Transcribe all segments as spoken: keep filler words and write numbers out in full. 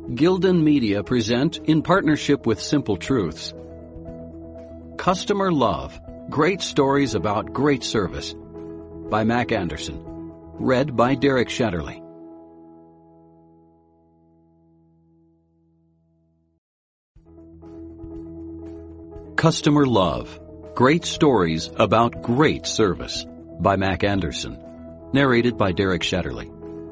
Gildan Media present, in partnership with Simple Truths, Customer Love, Great Stories About Great Service by Mac Anderson. Read by Derek Shetterly. Customer Love, Great Stories About Great Service by Mac Anderson. Narrated by Derek Shetterly.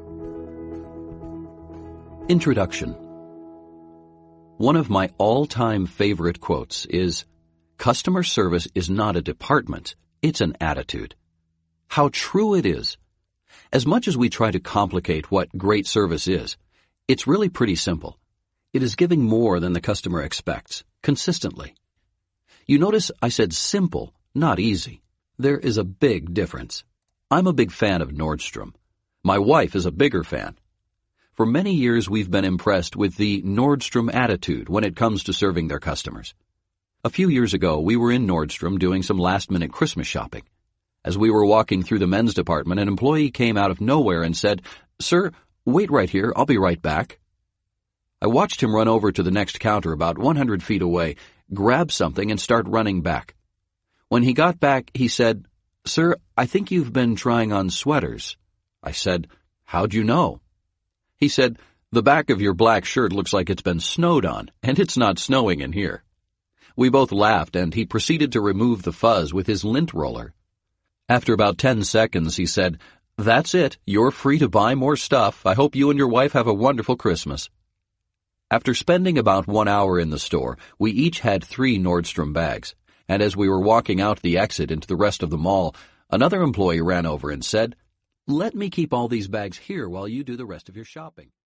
Introduction. One of my all-time favorite quotes is, "Customer service is not a department, it's an attitude." How true it is. As much as we try to complicate what great service is, it's really pretty simple. It is giving more than the customer expects, consistently. You notice I said simple, not easy. There is a big difference. I'm a big fan of Nordstrom. My wife is a bigger fan. For many years, we've been impressed with the Nordstrom attitude when it comes to serving their customers. A few years ago, we were in Nordstrom doing some last-minute Christmas shopping. As we were walking through the men's department, an employee came out of nowhere and said, "Sir, wait right here, I'll be right back." I watched him run over to the next counter about one hundred feet away, grab something, and start running back. When he got back, he said, "Sir, I think you've been trying on sweaters." I said, "How'd you know?" He said, "The back of your black shirt looks like it's been snowed on, and it's not snowing in here." We both laughed, and he proceeded to remove the fuzz with his lint roller. After about ten seconds, he said, "That's it. You're free to buy more stuff. I hope you and your wife have a wonderful Christmas." After spending about one hour in the store, we each had three Nordstrom bags, and as we were walking out the exit into the rest of the mall, another employee ran over and said, "Let me keep all these bags here while you do the rest of your shopping."